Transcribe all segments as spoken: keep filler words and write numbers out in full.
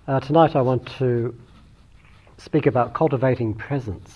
Uh, tonight I want to speak about cultivating presence.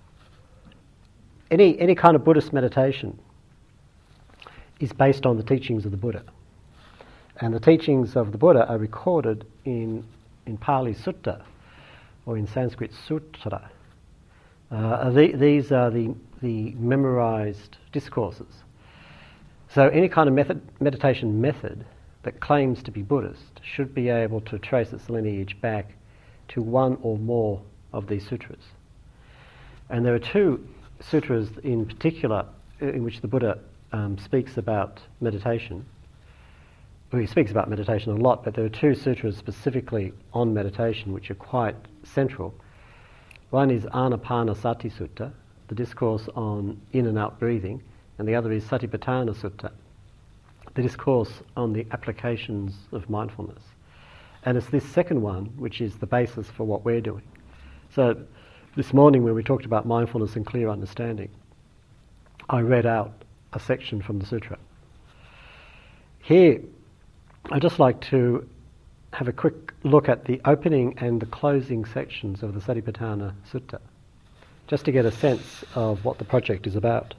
Any, any kind of Buddhist meditation is based on the teachings of the Buddha. And the teachings of the Buddha are recorded in, in Pali Sutta, or in Sanskrit Sutra. Uh, the, these are the, the memorized discourses. So any kind of method, meditation method that claims to be Buddhist should be able to trace its lineage back to one or more of these sutras. And there are two sutras in particular in which the Buddha um, speaks about meditation. Well, he speaks about meditation a lot, but there are two sutras specifically on meditation which are quite central. One is Anapanasati Sutta, the discourse on in and out breathing, and the other is Satipatthana Sutta, the discourse on the applications of mindfulness. And it's this second one which is the basis for what we're doing. So this morning when we talked about mindfulness and clear understanding, I read out a section from the sutra. Here, I'd just like to have a quick look at the opening and the closing sections of the Satipatthana Sutta, just to get a sense of what the project is about.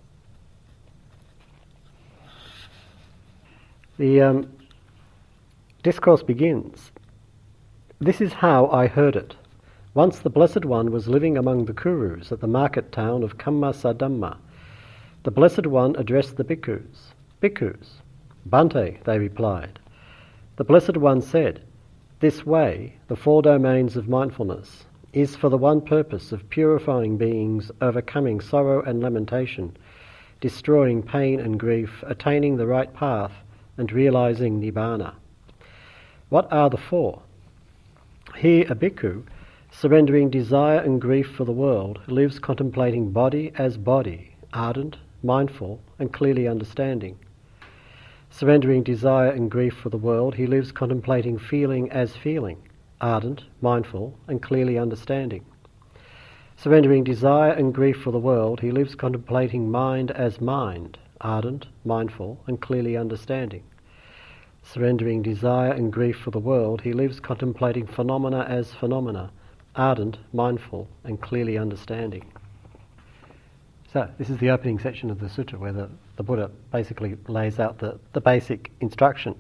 The um, discourse begins, "This is how I heard it. Once the Blessed One was living among the Kurus at the market town of Kammasadhamma. The Blessed One addressed the bhikkhus. Bhikkhus, Bhante, they replied. The Blessed One said, this way, the four domains of mindfulness, is for the one purpose of purifying beings, overcoming sorrow and lamentation, destroying pain and grief, attaining the right path, and realizing Nibbana. What are the four? Here a bhikkhu, surrendering desire and grief for the world, lives contemplating body as body, ardent, mindful, and clearly understanding. Surrendering desire and grief for the world, he lives contemplating feeling as feeling, ardent, mindful, and clearly understanding. Surrendering desire and grief for the world, he lives contemplating mind as mind, ardent, mindful, and clearly understanding. Surrendering desire and grief for the world, he lives contemplating phenomena as phenomena, ardent, mindful, and clearly understanding. So, this is the opening section of the sutra where the, the Buddha basically lays out the, the basic instruction.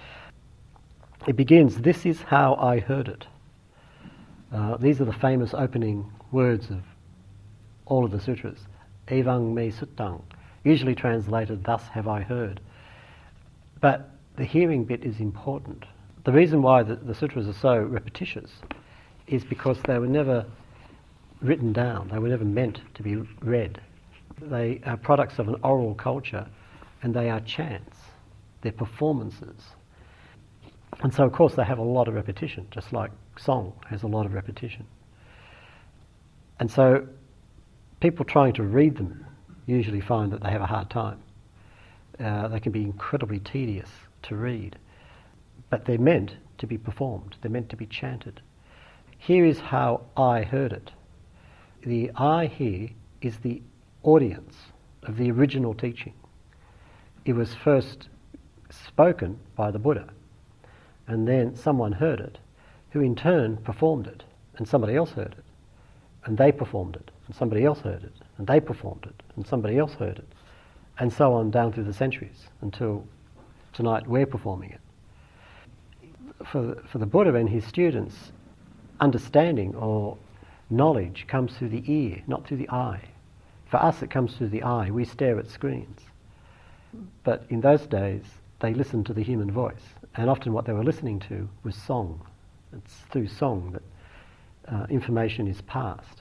It begins, this is how I heard it. Uh, these are the famous opening words of all of the sutras. Evang me suttang, usually translated, thus have I heard. But the hearing bit is important. The reason why the, the sutras are so repetitious is because they were never written down, they were never meant to be read. They are products of an oral culture, and they are chants, they're performances. And so of course they have a lot of repetition, just like song has a lot of repetition. And so people trying to read them usually find that they have a hard time. Uh, they can be incredibly tedious to read, but they're meant to be performed, they're meant to be chanted. Here is how I heard it. The I here is the audience of the original teaching. It was first spoken by the Buddha, and then someone heard it, who in turn performed it, and somebody else heard it, and they performed it, and somebody else heard it, and they performed it, and somebody else heard it, and so on down through the centuries until tonight we're performing it. For, for the Buddha and his students, understanding or knowledge comes through the ear, not through the eye. For us it comes through the eye, we stare at screens. But in those days they listened to the human voice, and often what they were listening to was song. It's through song that uh, information is passed.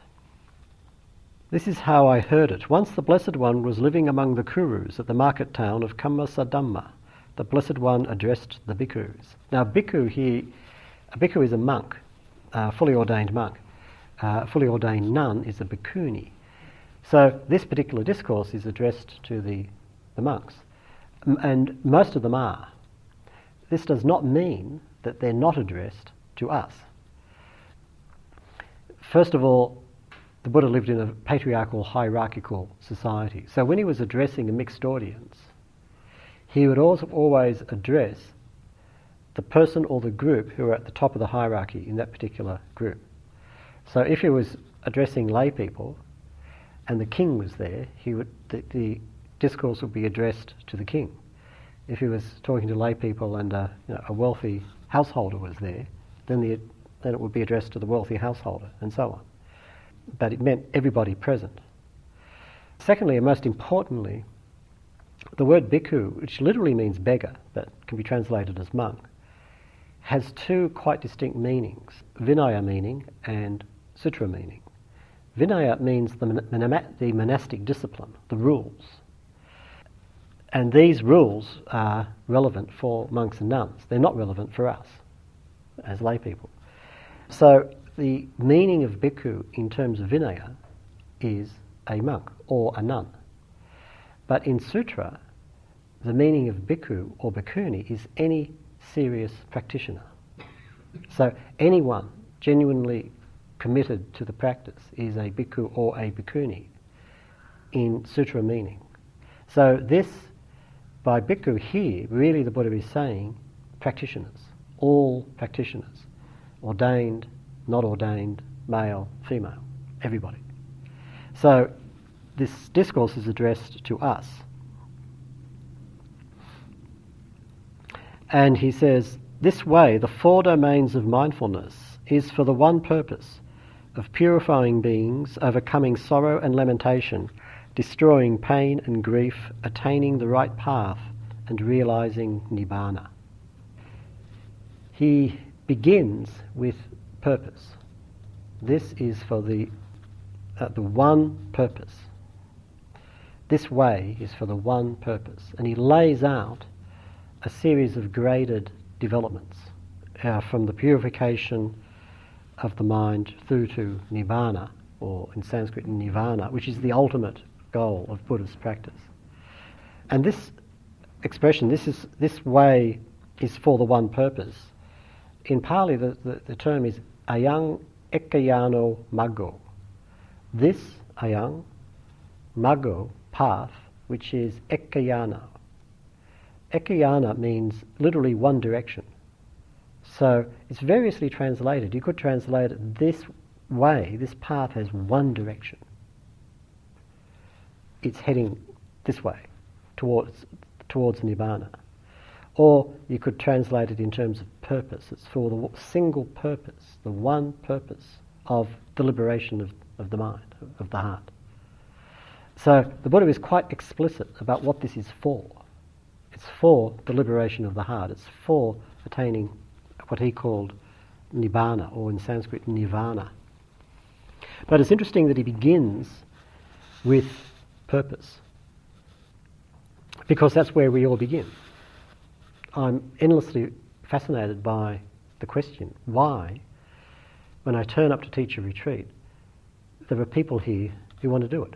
This is how I heard it. Once the Blessed One was living among the Kurus at the market town of Kammasadhamma. The Blessed One addressed the bhikkhus. Now bhikkhu here, a bhikkhu is a monk, a fully ordained monk. Uh, a fully ordained nun is a bhikkhuni. So this particular discourse is addressed to the, the monks, M- and most of them are. This does not mean that they're not addressed to us. First of all, the Buddha lived in a patriarchal, hierarchical society. So when he was addressing a mixed audience, he would also always address the person or the group who are at the top of the hierarchy in that particular group. So if he was addressing lay people and the king was there, he would the, the discourse would be addressed to the king. If he was talking to lay people and a, you know, a wealthy householder was there, then the then it would be addressed to the wealthy householder, and so on. But it meant everybody present. Secondly, and most importantly, the word bhikkhu, which literally means beggar, but can be translated as monk, has two quite distinct meanings: Vinaya meaning and Sutra meaning. Vinaya means the, mon- the monastic discipline, the rules. And these rules are relevant for monks and nuns. They're not relevant for us as lay people. So the meaning of bhikkhu in terms of Vinaya is a monk or a nun. But in Sutra, the meaning of bhikkhu or bhikkhuni is any serious practitioner. So anyone genuinely committed to the practice is a bhikkhu or a bhikkhuni in Sutra meaning. So this, by bhikkhu here, really the Buddha is saying practitioners, all practitioners, ordained, not ordained, male, female, everybody. So this discourse is addressed to us. And he says, this way, the four domains of mindfulness is for the one purpose of purifying beings, overcoming sorrow and lamentation, destroying pain and grief, attaining the right path, and realizing nibbana. He begins with purpose. This is for the uh, the one purpose. This way is for the one purpose. And he lays out a series of graded developments uh, from the purification of the mind through to nibbana, or in Sanskrit nirvana, which is the ultimate goal of Buddhist practice. And this expression, this is this way is for the one purpose. In Pali, the, the, the term is ayang ekkayano maggo. This ayang, maggo, path, which is ekkayana. Ekkayana means literally one direction. So it's variously translated. You could translate it this way, this path has one direction. It's heading this way, towards towards Nibbana. Or you could translate it in terms of purpose. It's for the single purpose, the one purpose of the liberation of, of the mind, of the heart. So the Buddha is quite explicit about what this is for. It's for the liberation of the heart. It's for attaining what he called Nibbana, or in Sanskrit Nirvana. But it's interesting that he begins with purpose, because that's where we all begin. I'm endlessly fascinated by the question, why, when I turn up to teach a retreat, there are people here who want to do it.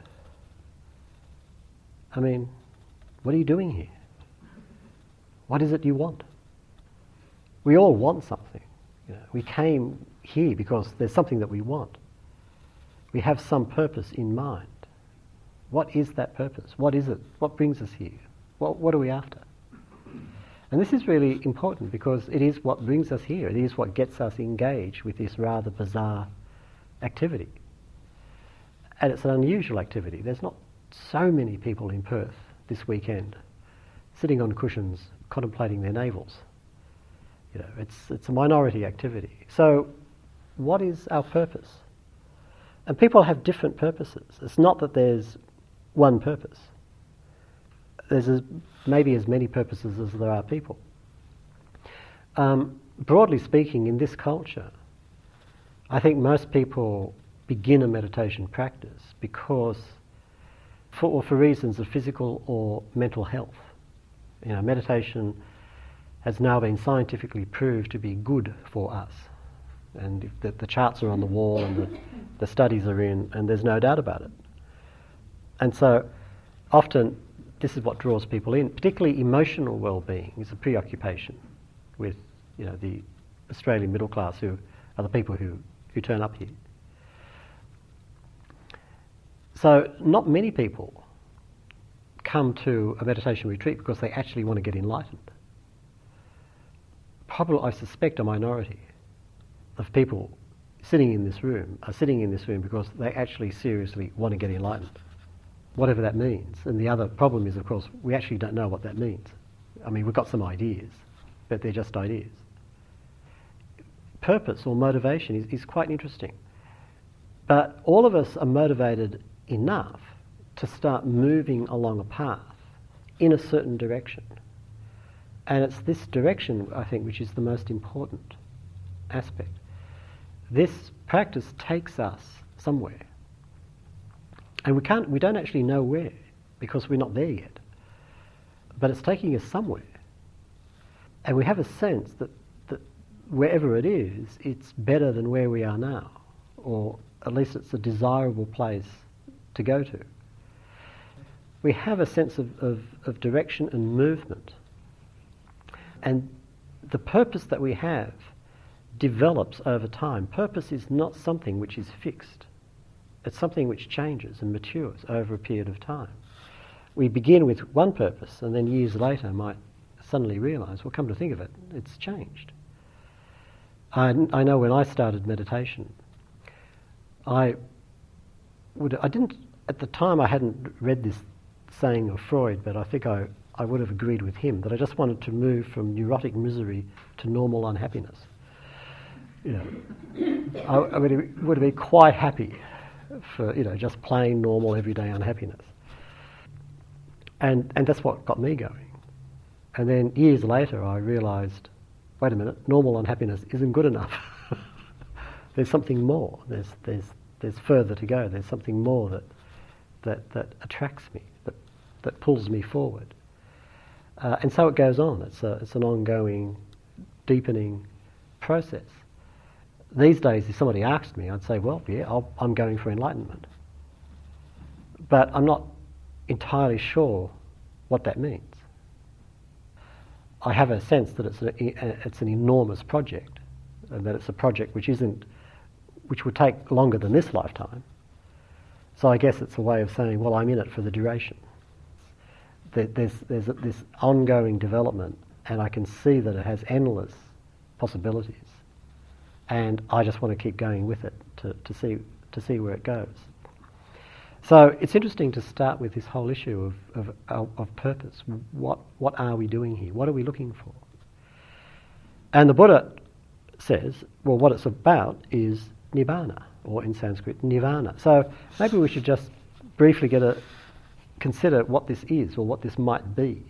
I mean, what are you doing here? What is it you want? We all want something. You know, we came here because there's something that we want. We have some purpose in mind. What is that purpose? What is it? What brings us here? What, what are we after? And this is really important because it is what brings us here. It is what gets us engaged with this rather bizarre activity. And it's an unusual activity. There's not so many people in Perth this weekend sitting on cushions contemplating their navels. You know, it's it's a minority activity. So what is our purpose? And people have different purposes. It's not that there's one purpose. There's as, maybe as many purposes as there are people. Um, broadly speaking, in this culture, I think most people begin a meditation practice because, for, or for reasons of physical or mental health. You know, meditation has now been scientifically proved to be good for us. And if the, the charts are on the wall and the, the studies are in, and there's no doubt about it. And so often this is what draws people in, particularly emotional well-being is a preoccupation with, you know, the Australian middle class, who are the people who, who turn up here. So not many people come to a meditation retreat because they actually want to get enlightened. probably, I suspect, a minority of people sitting in this room are sitting in this room because they actually seriously want to get enlightened, whatever that means. And the other problem is, of course, we actually don't know what that means. I mean, we've got some ideas, but they're just ideas. Purpose or motivation is, is quite interesting. But all of us are motivated enough to start moving along a path in a certain direction. And it's this direction, I think, which is the most important aspect. This practice takes us somewhere. And we can't, we don't actually know where, because we're not there yet. But it's taking us somewhere. And we have a sense that, that wherever it is, it's better than where we are now. Or at least it's a desirable place to go to. We have a sense of, of, of direction and movement. And the purpose that we have develops over time. Purpose is not something which is fixed. It's something which changes and matures over a period of time. We begin with one purpose and then years later might suddenly realise, well, come to think of it, it's changed. I, I know when I started meditation, I would, I didn't, at the time I hadn't read this saying of Freud, but I think I, I would have agreed with him that I just wanted to move from neurotic misery to normal unhappiness. You know, I, I would, have, would have been quite happy for, you know, just plain normal everyday unhappiness. And and that's what got me going. And then years later I realised, wait a minute, normal unhappiness isn't good enough. There's something more. There's there's there's further to go. There's something more that that, that attracts me, that that pulls me forward. Uh, and so it goes on. It's a it's an ongoing, deepening process. These days, if somebody asked me, I'd say, well, yeah, I'll, I'm going for enlightenment. But I'm not entirely sure what that means. I have a sense that it's, a, it's an enormous project, and that it's a project which isn't, which would take longer than this lifetime. So I guess it's a way of saying, well, I'm in it for the duration. There's, there's this ongoing development, and I can see that it has endless possibilities. And I just want to keep going with it to, to see to see where it goes. So it's interesting to start with this whole issue of, of, of purpose. What what are we doing here? What are we looking for? And the Buddha says, well, what it's about is nibbana, or in Sanskrit, nirvana. So maybe we should just briefly get a consider what this is, or what this might be.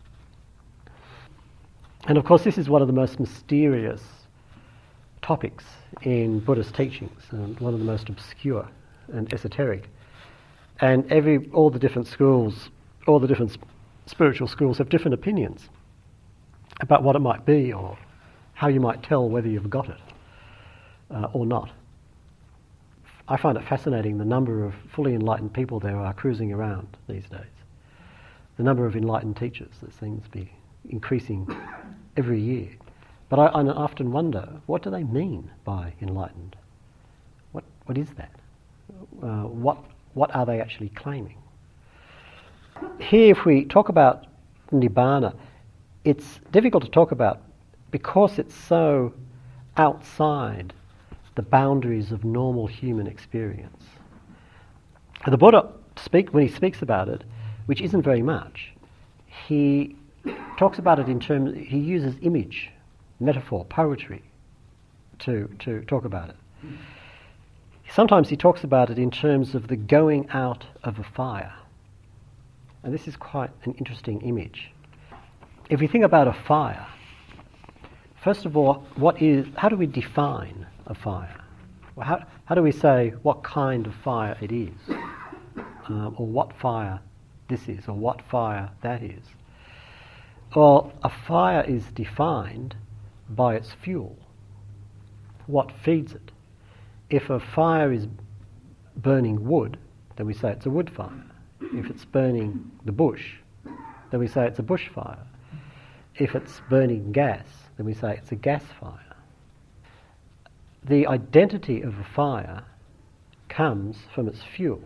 And of course, this is one of the most mysterious topics in Buddhist teachings, and one of the most obscure and esoteric. And every all the different schools, all the different sp- spiritual schools have different opinions about what it might be, or how you might tell whether you've got it uh, or not. I find it fascinating the number of fully enlightened people there are cruising around these days. The number of enlightened teachers that seems to be increasing every year. But I, I often wonder, what do they mean by enlightened? What what is that? Uh, what what are they actually claiming? Here, if we talk about nibbana, it's difficult to talk about because it's so outside the boundaries of normal human experience. And the Buddha speak when he speaks about it, which isn't very much, he talks about it in terms. He uses image, metaphor, poetry to, to talk about it. Sometimes he talks about it in terms of the going out of a fire. And this is quite an interesting image. If we think about a fire, first of all, what is, how do we define a fire? Well, how, how do we say what kind of fire it is? Um, or what fire this is, or what fire that is? Well, a fire is defined by its fuel, what feeds it. If a fire is burning wood, then we say it's a wood fire. If it's burning the bush, then we say it's a bush fire. If it's burning gas, then we say it's a gas fire. The identity of a fire comes from its fuel.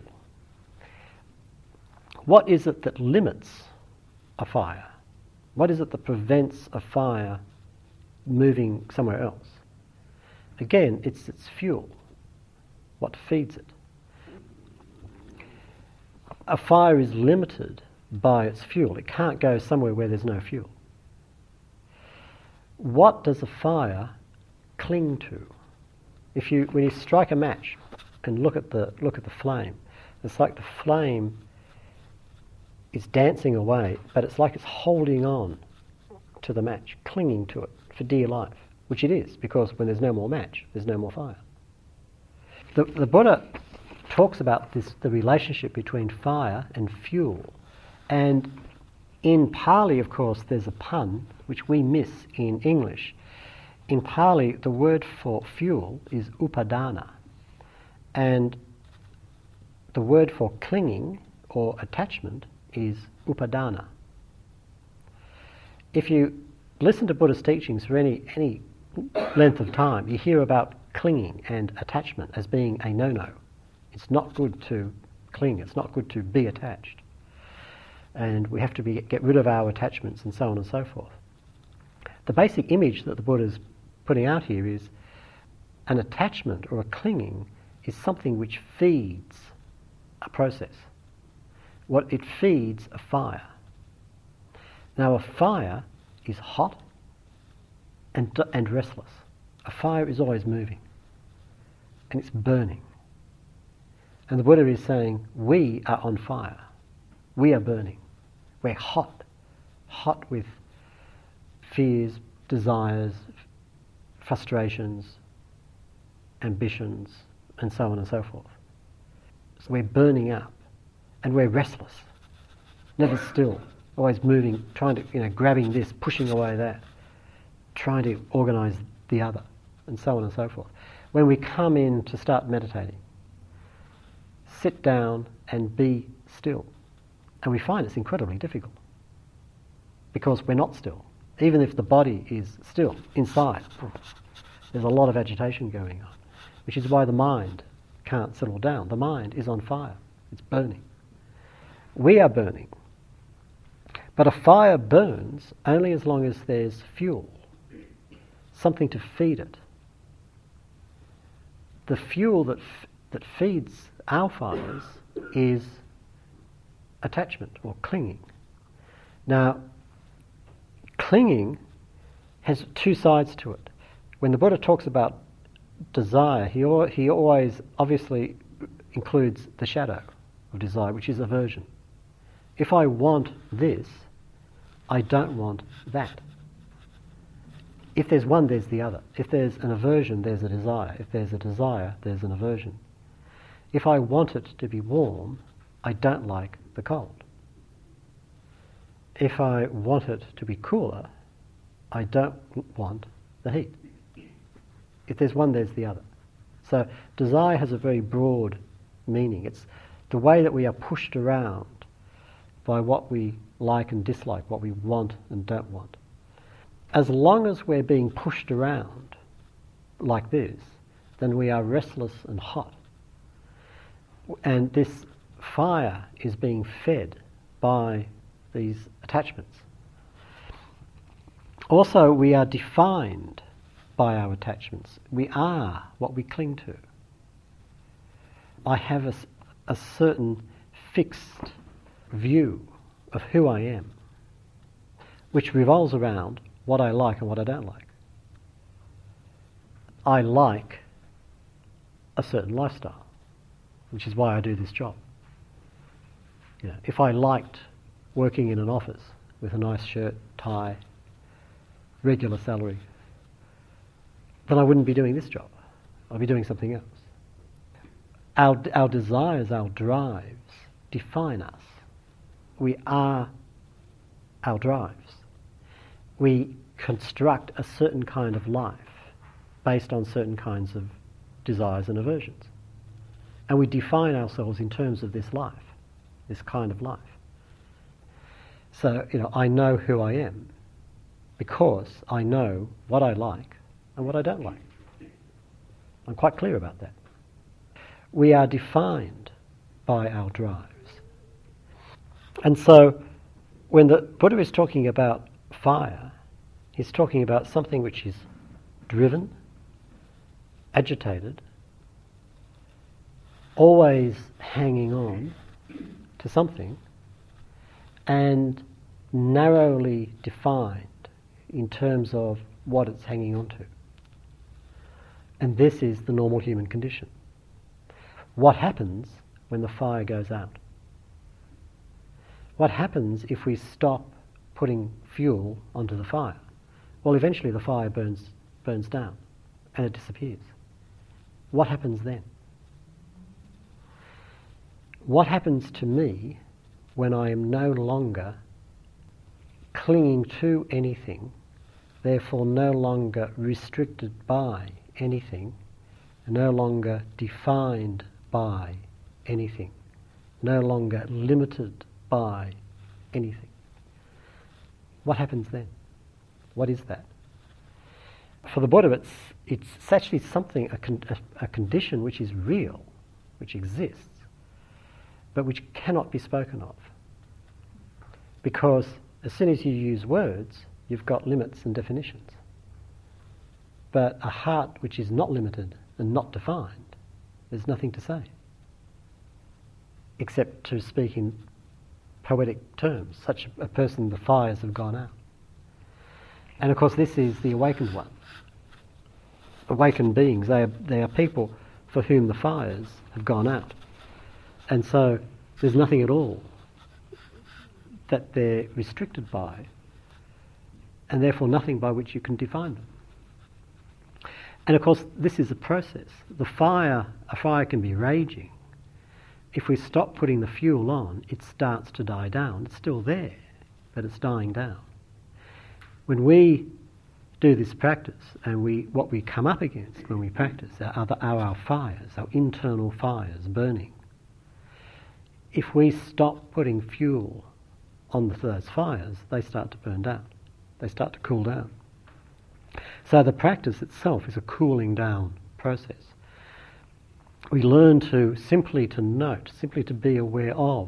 What is it that limits a fire? What is it that prevents a fire moving somewhere else. Again, it's its fuel, what feeds it. A fire is limited by its fuel. It can't go somewhere where there's no fuel. What does a fire cling to? If you, when you strike a match and look at the look at the flame, it's like the flame is dancing away, but it's like it's holding on to the match, clinging to it for dear life, which it is, because when there's no more match, there's no more fire. The, the Buddha talks about this, the relationship between fire and fuel, and in Pali, of course, there's a pun which we miss in English. In Pali, the word for fuel is upadana, and the word for clinging or attachment is upadana. If you listen to Buddha's teachings for any, any length of time, you hear about clinging and attachment as being a no-no. It's not good to cling, it's not good to be attached. And we have to be, get rid of our attachments and so on and so forth. The basic image that the Buddha is putting out here is an attachment or a clinging is something which feeds a process. What it feeds a fire. Now a fire is hot and, and restless. A fire is always moving and it's burning. And the Buddha is saying, we are on fire. We are burning. We're hot. Hot with fears, desires, frustrations, ambitions, and so on and so forth. So we're burning up, and we're restless, never still, always moving, trying to, you know, grabbing this, pushing away that, trying to organise the other, and so on and so forth. When we come in to start meditating, sit down and be still. And we find it's incredibly difficult because we're not still. Even if the body is still inside, there's a lot of agitation going on, which is why the mind can't settle down. The mind is on fire. It's burning. We are burning. But a fire burns only as long as there's fuel, something to feed it. The fuel that f- that feeds our fires is attachment or clinging. Now, clinging has two sides to it. When the Buddha talks about desire, he al- he always obviously includes the shadow of desire, which is aversion. If I want this, I don't want that. If there's one, there's the other. If there's an aversion, there's a desire. If there's a desire, there's an aversion. If I want it to be warm, I don't like the cold. If I want it to be cooler, I don't want the heat. If there's one, there's the other. So desire has a very broad meaning. It's the way that we are pushed around by what we like and dislike, what we want and don't want. As long as we're being pushed around like this, then we are restless and hot. And this fire is being fed by these attachments. Also, we are defined by our attachments. We are what we cling to. I have a, a certain fixed view of who I am, which revolves around what I like and what I don't like. I like a certain lifestyle, which is why I do this job. You know, if I liked working in an office with a nice shirt, tie, regular salary, then I wouldn't be doing this job. I'd be doing something else. Our, our desires, our drives define us. We are our drives. We construct a certain kind of life based on certain kinds of desires and aversions. And we define ourselves in terms of this life, this kind of life. So, you know, I know who I am because I know what I like and what I don't like. I'm quite clear about that. We are defined by our drives. And so, when the Buddha is talking about fire, He's talking about something which is driven, agitated, always hanging on to something, and narrowly defined in terms of what it's hanging on to. And this is the normal human condition. What happens when the fire goes out? What happens if we stop putting fuel onto the fire? Well, eventually the fire burns burns down and it disappears. What happens then? What happens to me when I am no longer clinging to anything, therefore no longer restricted by anything, no longer defined by anything, no longer limited by anything? What happens then? What is that? For the Buddha, it's, it's actually something, a, con- a, a condition which is real, which exists, but which cannot be spoken of. Because as soon as you use words, you've got limits and definitions. But a heart which is not limited and not defined, there's nothing to say, except to speak in poetic terms. Such a person, the fires have gone out. And of course this is the awakened one. Awakened beings, they are, they are people for whom the fires have gone out. And so there's nothing at all that they're restricted by, and therefore nothing by which you can define them. And of course this is a process. The fire, a fire can be raging. If we stop putting the fuel on, it starts to die down. It's still there, but it's dying down. When we do this practice, and we what we come up against when we practice are, are, the, are our fires, our internal fires burning. If we stop putting fuel on the, those fires, they start to burn down. They start to cool down. So the practice itself is a cooling down process. We learn to simply to note, simply to be aware of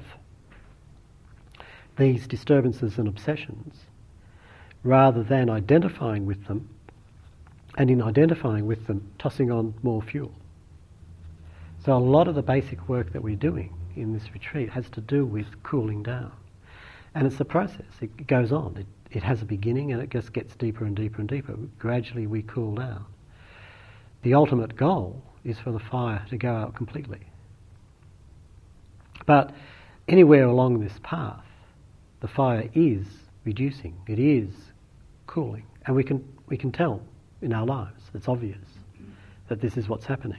these disturbances and obsessions, rather than identifying with them, and in identifying with them, tossing on more fuel. So a lot of the basic work that we're doing in this retreat has to do with cooling down. And it's a process. It goes on. It, it has a beginning and it just gets deeper and deeper and deeper. Gradually we cool down. The ultimate goal is for the fire to go out completely. But anywhere along this path, the fire is reducing. It is cooling. And we can we can tell in our lives. It's obvious that this is what's happening.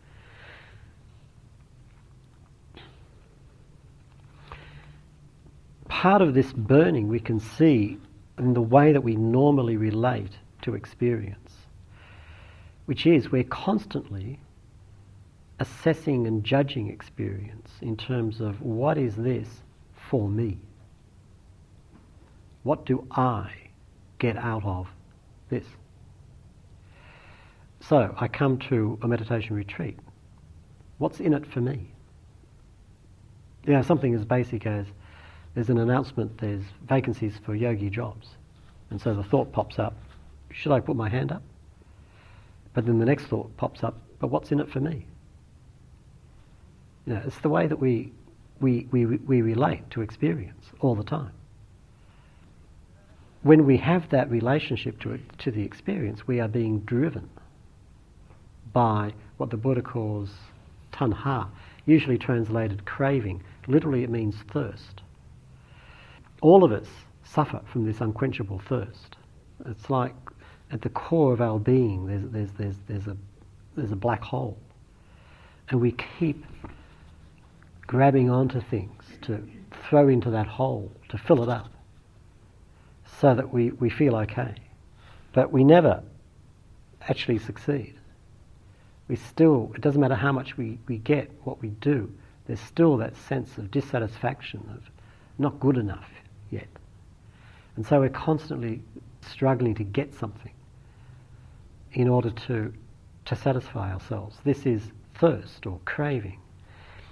Part of this burning we can see in the way that we normally relate to experience, which is we're constantly assessing and judging experience in terms of what is this for me? What do I get out of this? So I come to a meditation retreat. What's in it for me? You know, something as basic as there's an announcement, there's vacancies for yogi jobs. And so the thought pops up, should I put my hand up? But then the next thought pops up, but what's in it for me? You know, it's the way that we, we, we, we relate to experience all the time. When we have that relationship to it, to the experience, we are being driven by what the Buddha calls tanha, usually translated craving. Literally it means thirst. All of us suffer from this unquenchable thirst. It's like at the core of our being there's, there's, there's, there's, a, there's a black hole. And we keep grabbing onto things to throw into that hole, to fill it up, so that we, we feel okay. But we never actually succeed. We still, it doesn't matter how much we, we get, what we do, there's still that sense of dissatisfaction, of not good enough yet. And so we're constantly struggling to get something in order to, to satisfy ourselves. This is thirst or craving.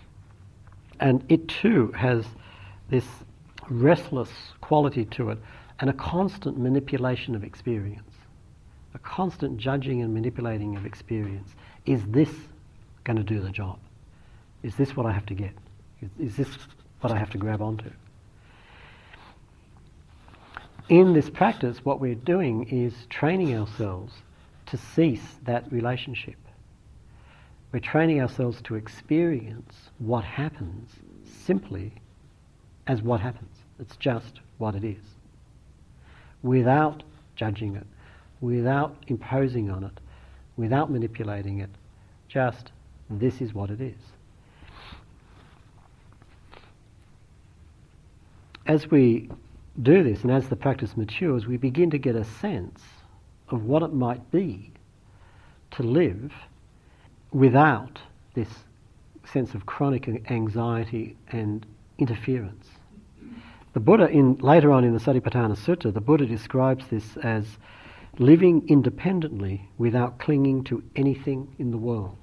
And it too has this restless quality to it and a constant manipulation of experience, a constant judging and manipulating of experience. Is this going to do the job? Is this what I have to get? Is, is this what I have to grab onto? In this practice, what we're doing is training ourselves to cease that relationship. We're training ourselves to experience what happens simply as what happens. It's just what it is. Without judging it, without imposing on it, without manipulating it, just this is what it is. As we do this, and as the practice matures, we begin to get a sense of what it might be to live without this sense of chronic anxiety and interference. The Buddha, in later on in the Satipatthana Sutta, the Buddha describes this as living independently without clinging to anything in the world.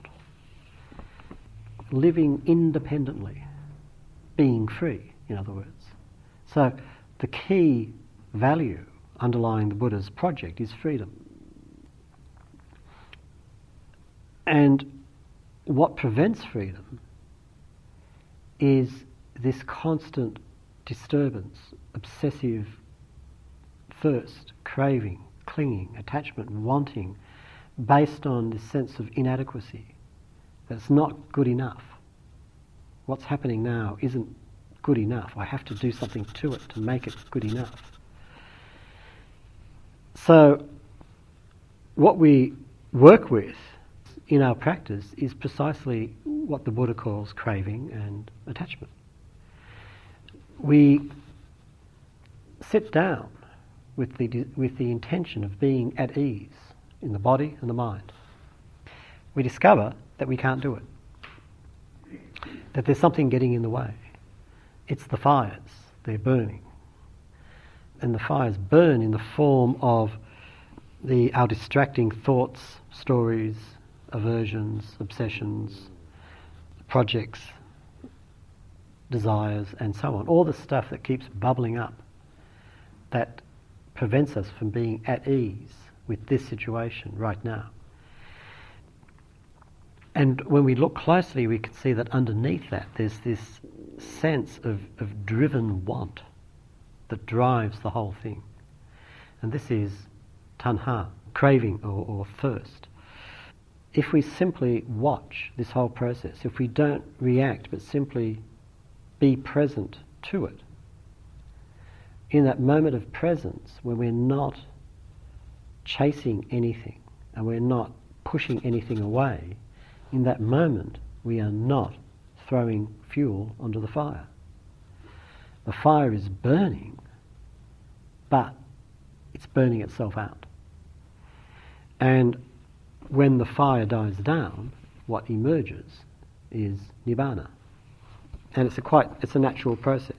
Living independently, being free, in other words. So the key value underlying the Buddha's project is freedom. And what prevents freedom is this constant disturbance, obsessive thirst, craving, clinging, attachment, wanting, based on this sense of inadequacy, that it's not good enough. What's happening now isn't good enough. I have to do something to it to make it good enough. So what we work with in our practice is precisely what the Buddha calls craving and attachment. We sit down with the with the intention of being at ease in the body and the mind. We discover that we can't do it, that there's something getting in the way. It's the fires, they're burning. And the fires burn in the form of the our distracting thoughts, stories, aversions, obsessions, projects, desires, and so on. All the stuff that keeps bubbling up that prevents us from being at ease with this situation right now. And when we look closely, we can see that underneath that there's this sense of, of driven want that drives the whole thing. And this is tanha, craving or, or thirst. If we simply watch this whole process, if we don't react but simply be present to it, in that moment of presence when we're not chasing anything and we're not pushing anything away, in that moment we are not throwing fuel onto the fire. The fire is burning, but it's burning itself out. And when the fire dies down, what emerges is nibbana. And it's a quite it's a natural process.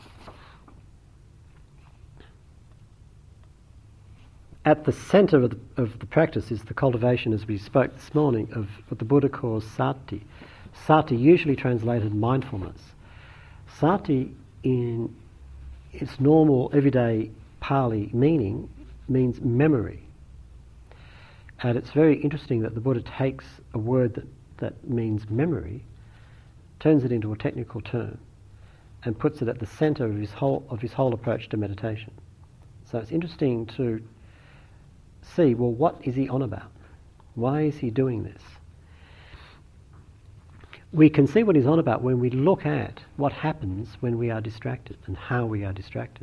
At the centre of the, of the practice is the cultivation, as we spoke this morning, of what the Buddha calls sati. Sati, usually translated mindfulness. Sati, in its normal, everyday Pali meaning, means memory. And it's very interesting that the Buddha takes a word that, that means memory, turns it into a technical term, and puts it at the centre of his whole of his whole approach to meditation. So it's interesting to see, well, what is he on about? Why is he doing this? We can see what he's on about when we look at what happens when we are distracted and how we are distracted.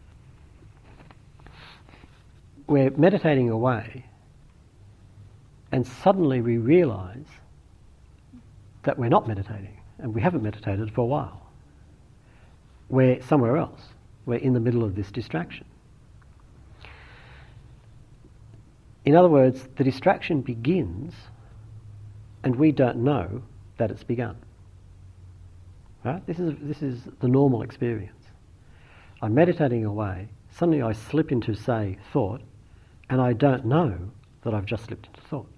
We're meditating away, and suddenly we realise that we're not meditating, and we haven't meditated for a while. We're somewhere else. We're in the middle of this distraction. In other words, the distraction begins and we don't know that it's begun. Right? This is this is the normal experience. I'm meditating away, suddenly I slip into, say, thought, and I don't know that I've just slipped into thought.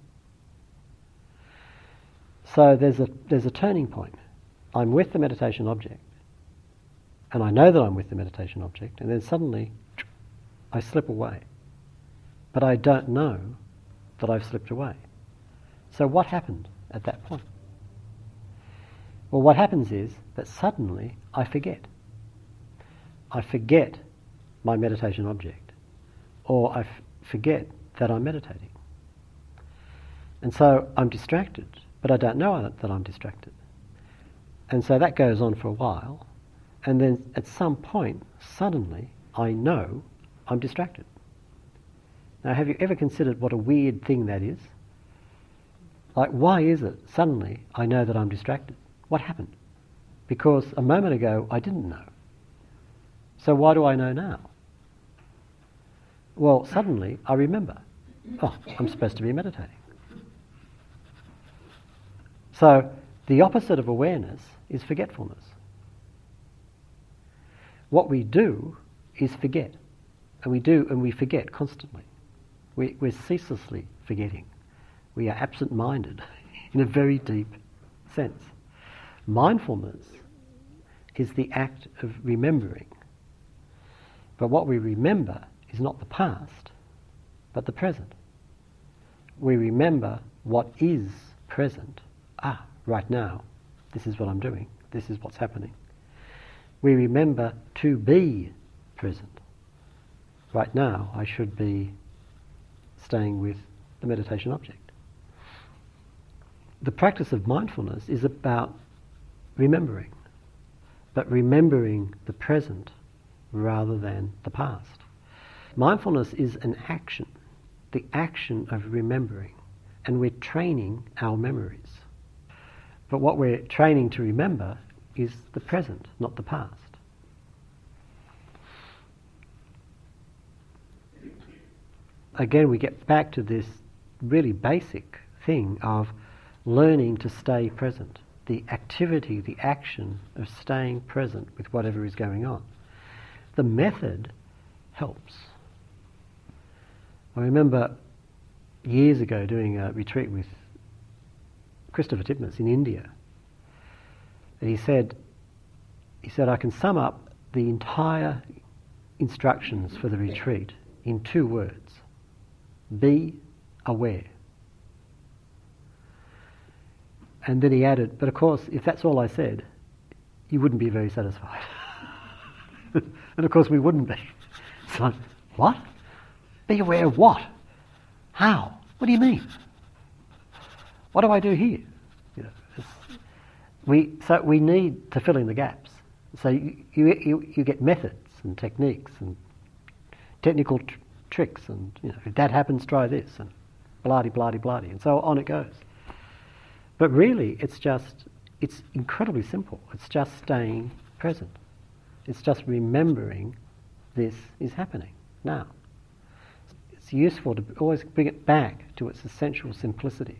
So there's a there's a turning point. I'm with the meditation object, and I know that I'm with the meditation object, and then suddenly I slip away. But I don't know that I've slipped away. So what happened at that point? Well, what happens is that suddenly I forget. I forget my meditation object, or I f- forget that I'm meditating. And so I'm distracted, but I don't know that I'm distracted. And so that goes on for a while, and then at some point, suddenly, I know I'm distracted. Now, have you ever considered what a weird thing that is? Like, why is it suddenly I know that I'm distracted? What happened? Because a moment ago I didn't know. So why do I know now? Well, suddenly I remember. Oh, I'm supposed to be meditating. So the opposite of awareness is forgetfulness. What we do is forget. And we do, and we forget constantly. We, we're ceaselessly forgetting. We are absent-minded in a very deep sense. Mindfulness is the act of remembering. But what we remember is not the past, but the present. We remember what is present. Ah, right now, this is what I'm doing. This is what's happening. We remember to be present. Right now, I should be staying with the meditation object. The practice of mindfulness is about remembering, but remembering the present rather than the past. Mindfulness is an action, the action of remembering, and we're training our memories. But what we're training to remember is the present, not the past. Again, we get back to this really basic thing of learning to stay present. The activity, the action of staying present with whatever is going on. The method helps. I remember years ago doing a retreat with Christopher Titmuss in India. And he said, he said, I can sum up the entire instructions for the retreat in two words. Be aware. And then he added, but of course, if that's all I said, you wouldn't be very satisfied. And of course we wouldn't be. It's like, what? Be aware of what? How? What do you mean? What do I do here? You know, we, so we need to fill in the gaps. So you, you, you get methods and techniques and technical tr- tricks and, you know, if that happens, try this and blah-de, blah-de, blah-de, and so on it goes. But really, it's just, it's incredibly simple. It's just staying present. It's just remembering this is happening now. It's useful to always bring it back to its essential simplicity.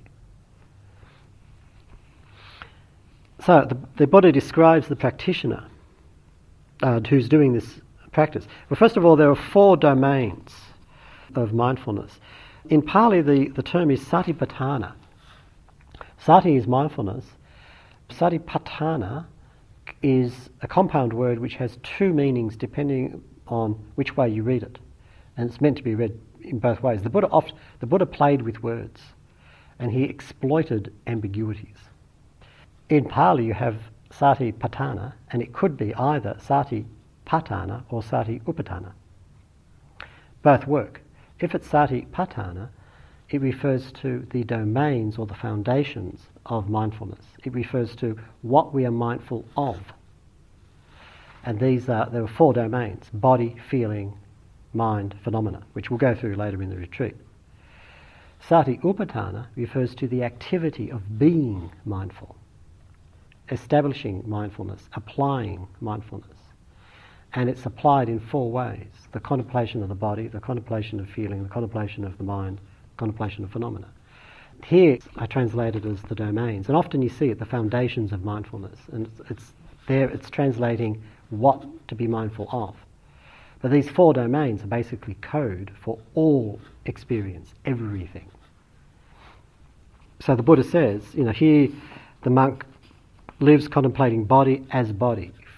So the, the Buddha describes the practitioner uh, who's doing this practice. Well, first of all, there are four domains of mindfulness. In Pali, the, the term is satipatthana. Sati is mindfulness. Satipatthana is a compound word which has two meanings depending on which way you read it. And it's meant to be read in both ways. The Buddha, oft, the Buddha played with words and he exploited ambiguities. In Pali you have satipatthana, and it could be either satipatthana or satipatthana. Both work. If it's satipatthana, it refers to the domains or the foundations of mindfulness. It refers to what we are mindful of. And these are, there are four domains: body, feeling, mind, phenomena, which we'll go through later in the retreat. Satipatthana refers to the activity of being mindful, establishing mindfulness, applying mindfulness. And it's applied in four ways: the contemplation of the body, the contemplation of feeling, the contemplation of the mind, contemplation of phenomena. Here I translate it as the domains, and often you see it, the foundations of mindfulness, and it's, it's there, it's translating what to be mindful of. But these four domains are basically code for all experience, everything. So the Buddha says, you know, here the monk lives contemplating body as body,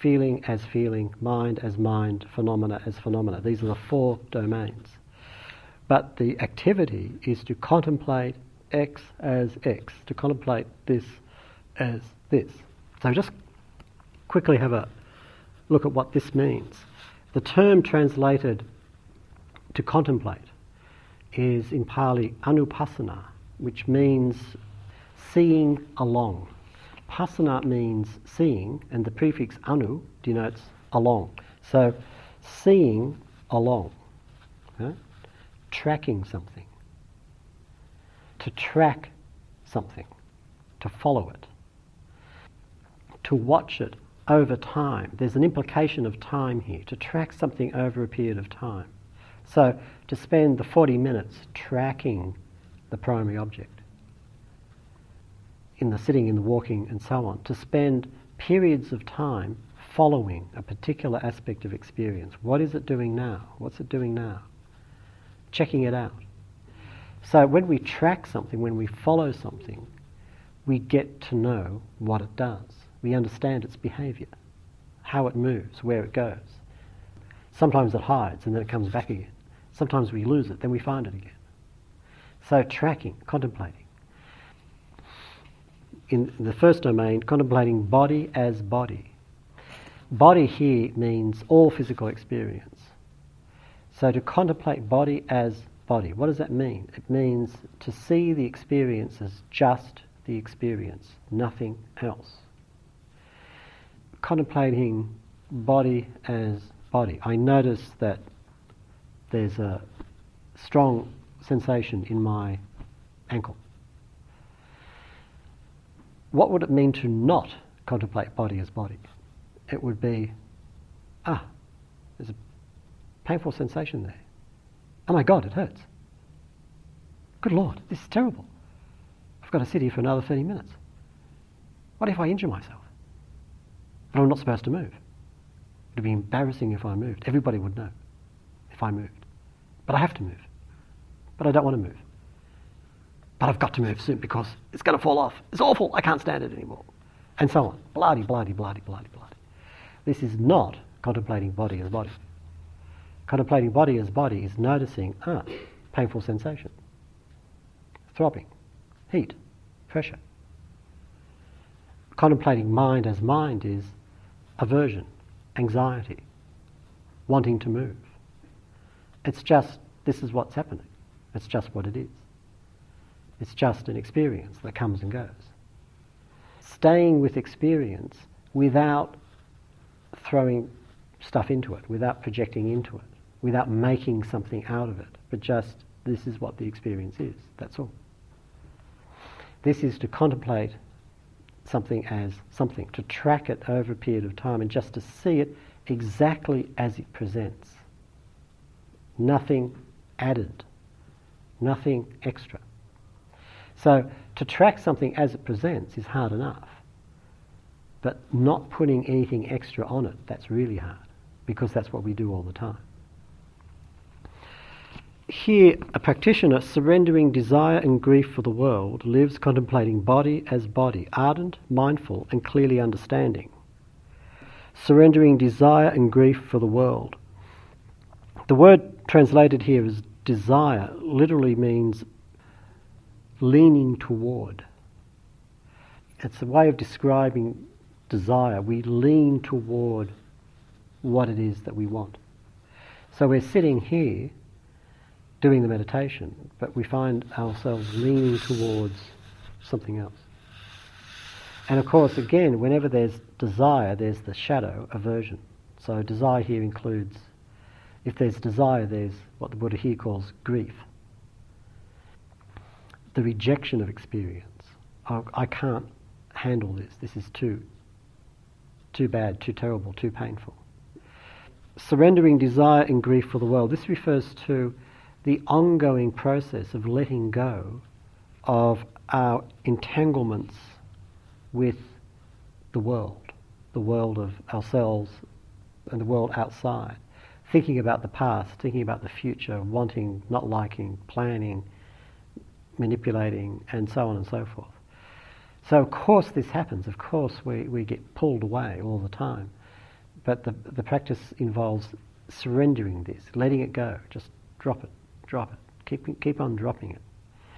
feeling as feeling, mind as mind, phenomena as phenomena. These are the four domains. But the activity is to contemplate X as X, to contemplate this as this. So just quickly have a look at what this means. The term translated to contemplate is in Pali anupassana, which means seeing along. Passana means seeing, and the prefix anu denotes along. So seeing along, okay? Tracking something, to track something, to follow it, to watch it over time. There's an implication of time here, to track something over a period of time. So to spend the forty minutes tracking the primary object, in the sitting, in the walking and so on, to spend periods of time following a particular aspect of experience. What is it doing now? What's it doing now? Checking it out. So when we track something, when we follow something, we get to know what it does. We understand its behaviour, how it moves, where it goes. Sometimes it hides and then it comes back again. Sometimes we lose it, then we find it again. So tracking, contemplating. In the first domain, contemplating body as body. Body here means all physical experience. So to contemplate body as body, what does that mean? It means to see the experience as just the experience, nothing else. Contemplating body as body. I notice that there's a strong sensation in my ankle. What would it mean to not contemplate body as body? It would be, ah, there's a painful sensation there. Oh my God, it hurts. Good Lord, this is terrible. I've got to sit here for another thirty minutes. What if I injure myself? But I'm not supposed to move. It would be embarrassing if I moved. Everybody would know if I moved. But I have to move. But I don't want to move. But I've got to move soon because it's going to fall off. It's awful. I can't stand it anymore. And so on. Bloody, bloody, bloody, bloody, bloody. This is not contemplating body as body. Contemplating body as body is noticing, ah, painful sensation. Throbbing. Heat. Pressure. Contemplating mind as mind is aversion, anxiety, wanting to move. It's just, this is what's happening. It's just what it is. It's just an experience that comes and goes. Staying with experience without throwing stuff into it, without projecting into it, without making something out of it, but just, this is what the experience is, that's all. This is to contemplate something as something, to track it over a period of time and just to see it exactly as it presents. Nothing added, nothing extra. So to track something as it presents is hard enough, but not putting anything extra on it, that's really hard, because that's what we do all the time. Here, a practitioner surrendering desire and grief for the world lives contemplating body as body, ardent, mindful, and clearly understanding. Surrendering desire and grief for the world. The word translated here as desire literally means leaning toward. It's a way of describing desire. We lean toward what it is that we want. So we're sitting here doing the meditation, but we find ourselves leaning towards something else. And of course, again, whenever there's desire, there's the shadow, aversion. So desire here includes, if there's desire, there's what the Buddha here calls grief. The rejection of experience. I, I can't handle this. This is too, too bad, too terrible, too painful. Surrendering desire and grief for the world. This refers to the ongoing process of letting go of our entanglements with the world, the world of ourselves and the world outside. Thinking about the past, thinking about the future, wanting, not liking, planning, manipulating, and so on and so forth. So of course this happens. Of course we, we get pulled away all the time. but the, the practice involves surrendering this, letting it go, just drop it, drop it, keep, keep on dropping it.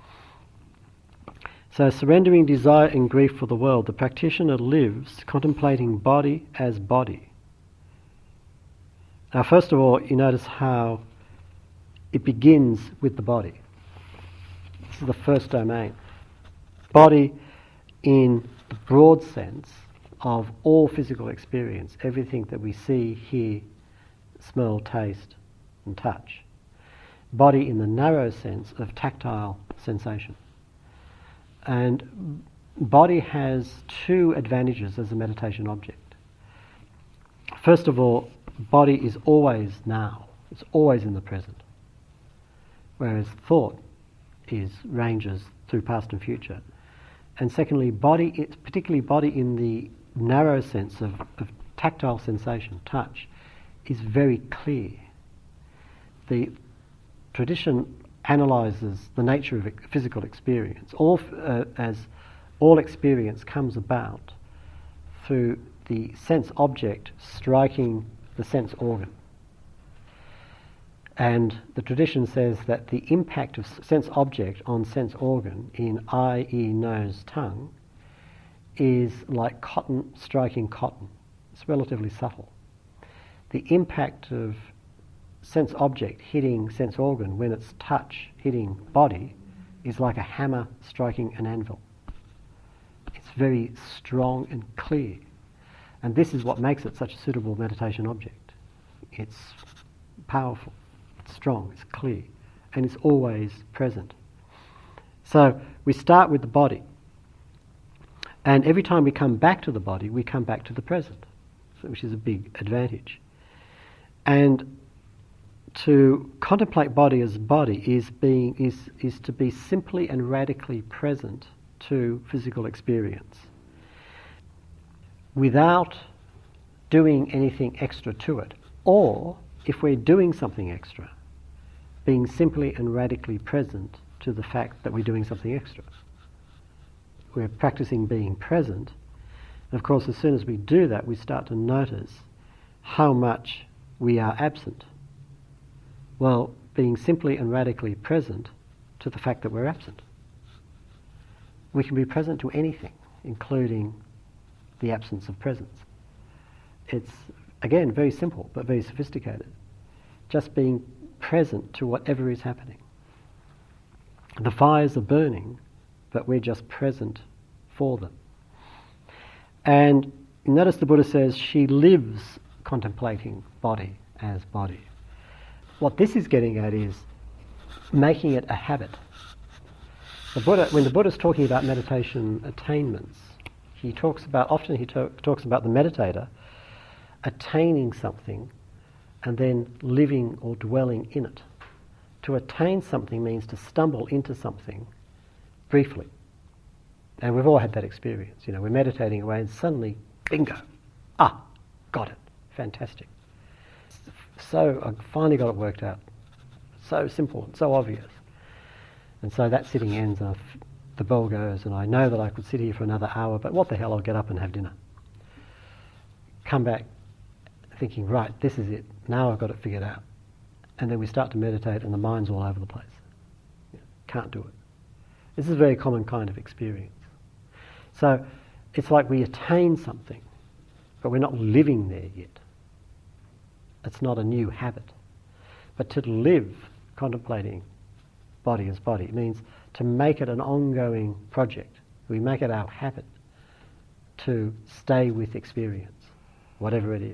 So surrendering desire and grief for the world, the practitioner lives contemplating body as body. Now first of all, you notice how it begins with the body. This is the first domain. Body in the broad sense of all physical experience, everything that we see, hear, smell, taste and touch. Body in the narrow sense of tactile sensation. And body has two advantages as a meditation object. First of all, body is always now. It's always in the present. Whereas thought is ranges through past and future. And secondly, body, it's particularly body in the narrow sense of, of tactile sensation, touch, is very clear. The tradition analyses the nature of physical experience. All uh, as all experience comes about through the sense object striking the sense organ. And the tradition says that the impact of sense object on sense organ in eye, ear, nose, tongue is like cotton striking cotton. It's relatively subtle. The impact of sense object hitting sense organ when it's touch hitting body is like a hammer striking an anvil. It's very strong and clear. And this is what makes it such a suitable meditation object. It's powerful, it's strong, it's clear, and it's always present. So we start with the body. And every time we come back to the body, we come back to the present, which is a big advantage. And to contemplate body as body is being is is to be simply and radically present to physical experience, without doing anything extra to it, or if we're doing something extra, being simply and radically present to the fact that we're doing something extra. We're practicing being present, and of course as soon as we do that we start to notice how much we are absent. Well, being simply and radically present to the fact that we're absent. We can be present to anything, including the absence of presence. It's, again, very simple, but very sophisticated. Just being present to whatever is happening. The fires are burning, but we're just present for them. And notice the Buddha says she lives contemplating body as body. What this is getting at is making it a habit. The Buddha, when the Buddha is talking about meditation attainments, he talks about, often he to- talks about the meditator attaining something and then living or dwelling in it. To attain something means to stumble into something briefly. And we've all had that experience. You know, we're meditating away and suddenly, bingo, ah, got it, fantastic. So I finally got it worked out. So simple and so obvious. And so that sitting ends and the bell goes and I know that I could sit here for another hour, but what the hell, I'll get up and have dinner. Come back thinking, right, this is it. Now I've got it figured out. And then we start to meditate and the mind's all over the place. Can't do it. This is a very common kind of experience. So it's like we attain something, but we're not living there yet. It's not a new habit. But to live contemplating body as body means to make it an ongoing project. We make it our habit to stay with experience, whatever it is.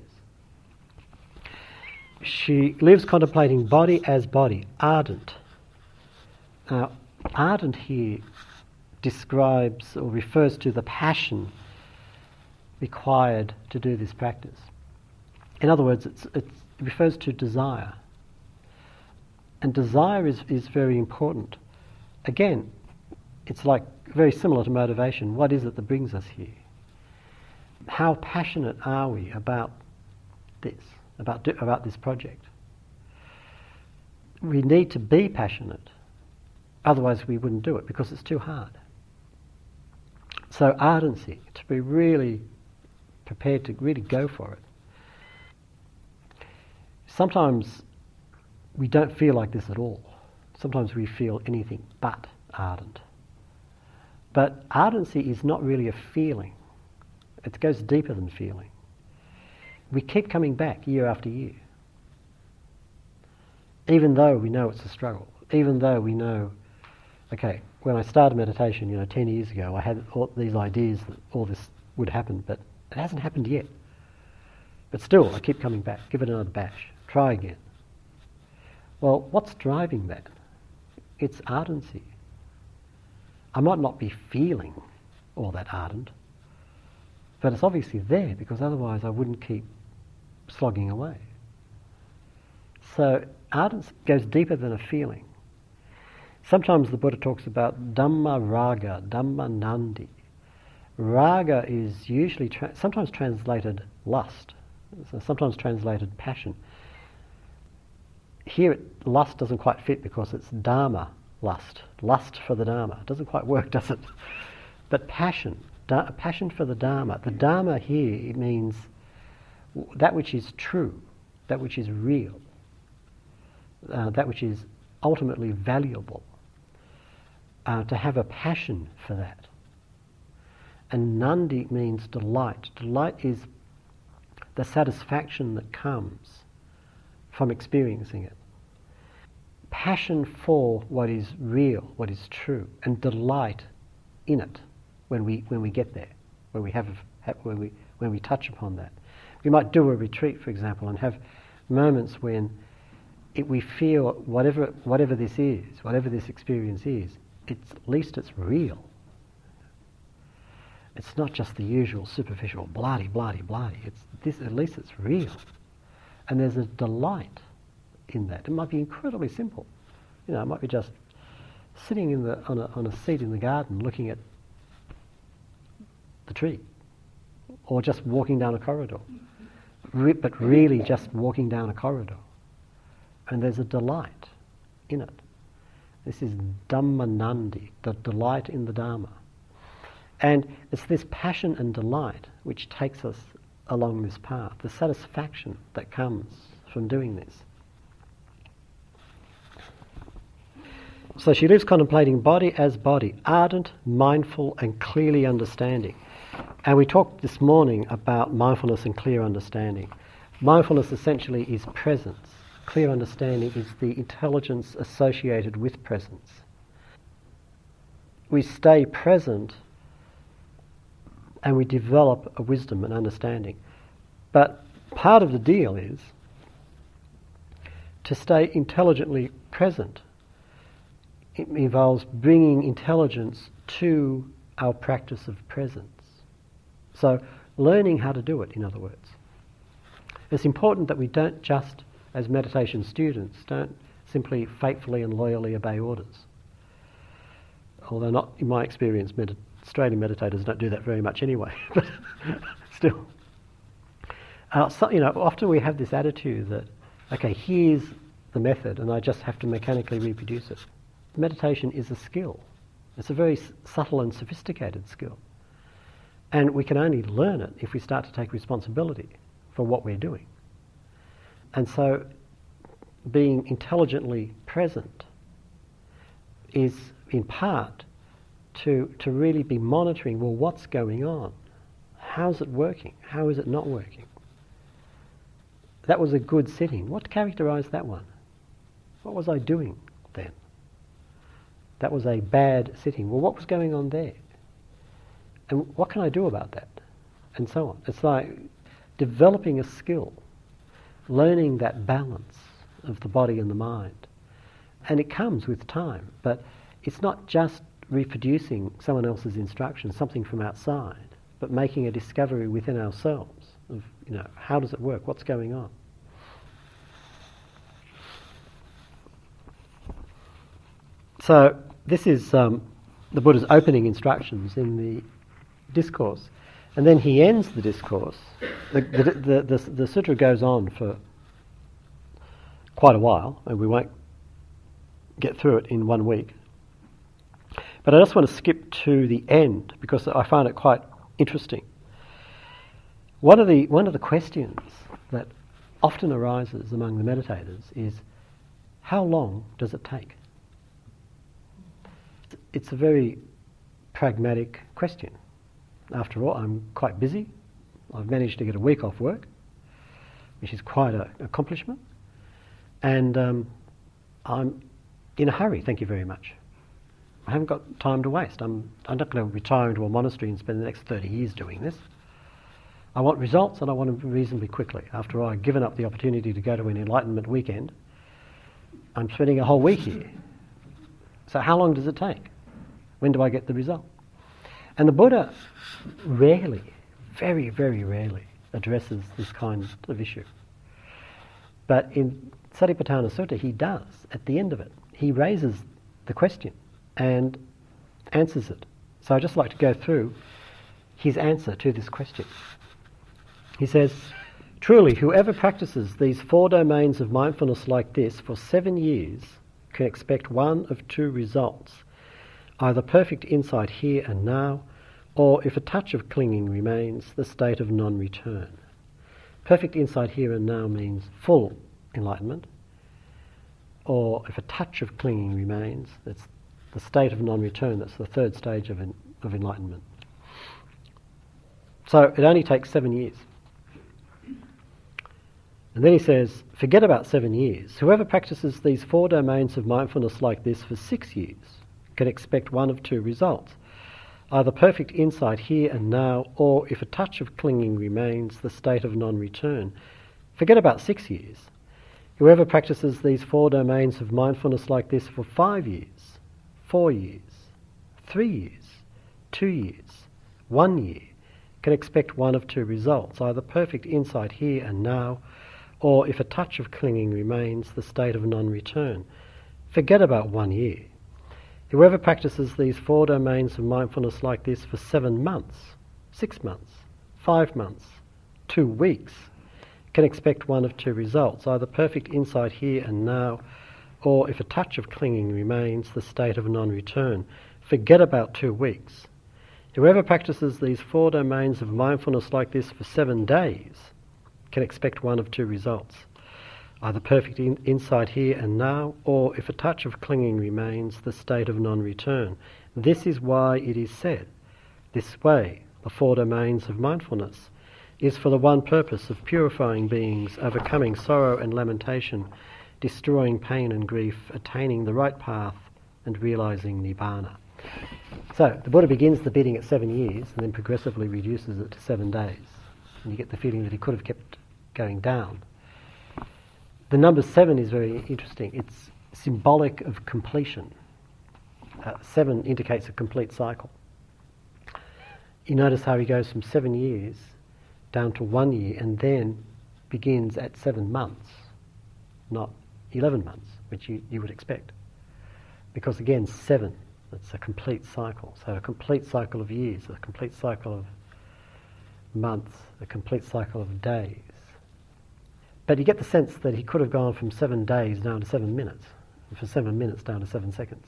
She lives contemplating body as body, ardent. Now, ardent here describes or refers to the passion required to do this practice. In other words, it's, it's, it refers to desire. And desire is, is very important. Again, it's like very similar to motivation. What is it that brings us here? How passionate are we about this, about, about this project? We need to be passionate. Otherwise we wouldn't do it because it's too hard. So ardency, to be really prepared to really go for it. sometimes we don't feel like this at all. Sometimes we feel anything but ardent. But ardency is not really a feeling. It goes deeper than feeling. We keep coming back year after year. Even though we know it's a struggle. Even though we know, okay, when I started meditation, you know, ten years ago, I had all these ideas that all this would happen, but it hasn't happened yet. But still, I keep coming back. Give it another bash. Try again. Well, what's driving that? It's ardency. I might not be feeling all that ardent, but it's obviously there, because otherwise I wouldn't keep slogging away. So ardence goes deeper than a feeling. Sometimes the Buddha talks about Dhamma Raga, Dhamma Nandi. Raga is usually tra- sometimes translated lust, so sometimes translated passion. Here it, lust doesn't quite fit because it's Dharma lust, lust for the Dharma. It doesn't quite work, does it? But passion, da- passion for the Dharma. The Dharma here, it means that which is true, that which is real, uh, that which is ultimately valuable. Uh, to have a passion for that. And Nandi means delight. Delight is the satisfaction that comes from experiencing it. Passion for what is real, what is true, and delight in it when we when we get there, when we have, have when we when we touch upon that. We might do a retreat, for example, and have moments when it, we feel whatever whatever this is, whatever this experience is, it's, at least it's real. It's not just the usual superficial bloody, bloody, bloody. It's this. At least it's real, and there's a delight in that. It might be incredibly simple. You know, it might be just sitting in the on a on a seat in the garden, looking at the tree, or just walking down a corridor. Re- but really, just walking down a corridor, and there's a delight in it. This is Dhamma Nandi, the delight in the Dharma. And it's this passion and delight which takes us along this path, the satisfaction that comes from doing this. So she lives contemplating body as body, ardent, mindful and clearly understanding. And we talked this morning about mindfulness and clear understanding. Mindfulness essentially is presence. Clear understanding is the intelligence associated with presence. We stay present and we develop a wisdom and understanding. But part of the deal is to stay intelligently present. It involves bringing intelligence to our practice of presence. So learning how to do it, in other words. It's important that we don't just, as meditation students, don't simply faithfully and loyally obey orders. Although not, in my experience, med- Australian meditators don't do that very much anyway, but still. Uh, so, you know, often we have this attitude that, okay, here's the method and I just have to mechanically reproduce it. Meditation is a skill. It's a very s- subtle and sophisticated skill. And we can only learn it if we start to take responsibility for what we're doing. And so being intelligently present is in part to to really be monitoring, well, what's going on? How's it working? How is it not working? That was a good sitting. What characterized that one? What was I doing then? That was a bad sitting. Well, what was going on there? And what can I do about that? And so on. It's like developing a skill, learning that balance of the body and the mind. And it comes with time, but it's not just reproducing someone else's instructions, something from outside, but making a discovery within ourselves of, you know, how does it work? What's going on? So this is um, the Buddha's opening instructions in the discourse. And then he ends the discourse. The, the, the, the, the sutra goes on for quite a while, and we won't get through it in one week. But I just want to skip to the end because I find it quite interesting. One of the one of the questions that often arises among the meditators is, how long does it take? It's a very pragmatic question. After all, I'm quite busy. I've managed to get a week off work, which is quite an accomplishment. And um, I'm in a hurry, thank you very much. I haven't got time to waste. I'm, I'm not going to retire into a monastery and spend the next thirty years doing this. I want results, and I want them reasonably quickly. After all, I've given up the opportunity to go to an enlightenment weekend. I'm spending a whole week here. So how long does it take? When do I get the result? And the Buddha rarely, very, very rarely addresses this kind of issue. But in Satipatthana Sutta, he does, at the end of it. He raises the question and answers it. So I'd just like to go through his answer to this question. He says, truly, whoever practices these four domains of mindfulness like this for seven years can expect one of two results, either perfect insight here and now, or if a touch of clinging remains, the state of non-return. Perfect insight here and now means full enlightenment, or if a touch of clinging remains, that's the state of non-return, that's the third stage of, en- of enlightenment. So it only takes seven years. And then he says, forget about seven years. Whoever practices these four domains of mindfulness like this for six years can expect one of two results, either perfect insight here and now, or if a touch of clinging remains, the state of non-return. Forget about six years. Whoever practices these four domains of mindfulness like this for five years, four years, three years, two years, one year, can expect one of two results, either perfect insight here and now, or if a touch of clinging remains, the state of non-return. Forget about one year. Whoever practices these four domains of mindfulness like this for seven months, six months, five months, two weeks, can expect one of two results, either perfect insight here and now, or if a touch of clinging remains, the state of non-return. Forget about two weeks. Whoever practices these four domains of mindfulness like this for seven days can expect one of two results, either perfect in- insight here and now, or if a touch of clinging remains, the state of non-return. This is why it is said, this way, the four domains of mindfulness, is for the one purpose of purifying beings, overcoming sorrow and lamentation, destroying pain and grief, attaining the right path, and realizing Nibbana. So, the Buddha begins the bidding at seven years and then progressively reduces it to seven days. And you get the feeling that he could have kept going down. The number seven is very interesting. It's symbolic of completion. Uh, seven indicates a complete cycle. You notice how he goes from seven years down to one year and then begins at seven months, not eleven months, which you, you would expect. Because again, seven, it's a complete cycle. So a complete cycle of years, a complete cycle of months, a complete cycle of days. But you get the sense that he could have gone from seven days down to seven minutes, and from seven minutes down to seven seconds.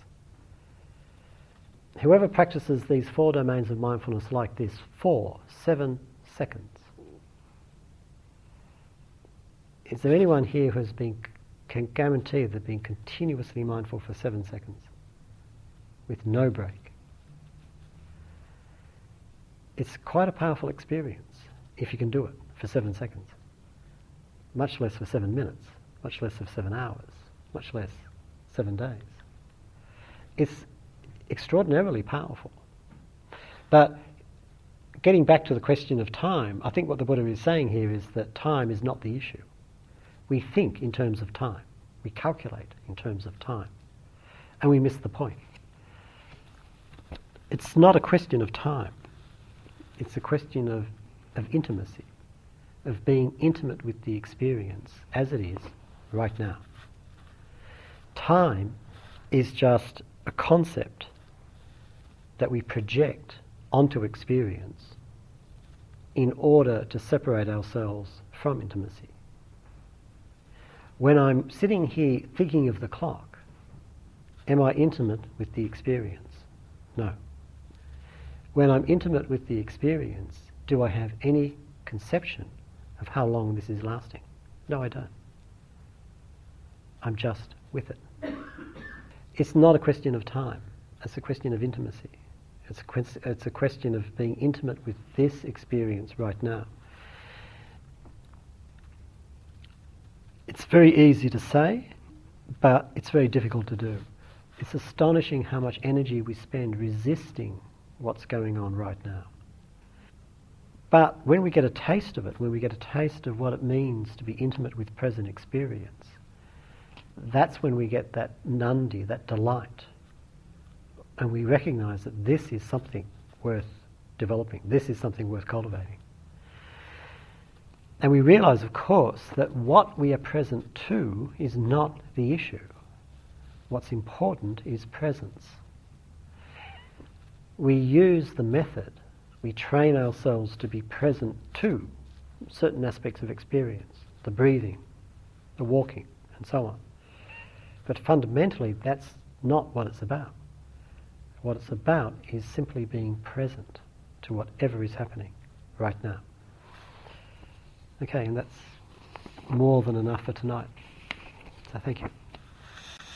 Whoever practices these four domains of mindfulness like this for seven seconds. Is there anyone here who has been, can guarantee they've been continuously mindful for seven seconds with no break? It's quite a powerful experience if you can do it for seven seconds. Much less for seven minutes, much less for seven hours, much less seven days. It's extraordinarily powerful. But getting back to the question of time, I think what the Buddha is saying here is that time is not the issue. We think in terms of time. We calculate in terms of time. And we miss the point. It's not a question of time. It's a question of, of intimacy, of being intimate with the experience as it is right now. Time is just a concept that we project onto experience in order to separate ourselves from intimacy. When I'm sitting here thinking of the clock, am I intimate with the experience? No. When I'm intimate with the experience, do I have any conception of how long this is lasting? No, I don't. I'm just with it. It's not a question of time. It's a question of intimacy. It's a, que- it's a question of being intimate with this experience right now. It's very easy to say, but it's very difficult to do. It's astonishing how much energy we spend resisting what's going on right now. But when we get a taste of it, when we get a taste of what it means to be intimate with present experience, that's when we get that nandi, that delight. And we recognize that this is something worth developing. This is something worth cultivating. And we realize, of course, that what we are present to is not the issue. What's important is presence. We use the method, we train ourselves to be present to certain aspects of experience, the breathing, the walking, and so on. But fundamentally, that's not what it's about. What it's about is simply being present to whatever is happening right now. Okay, and that's more than enough for tonight. So thank you.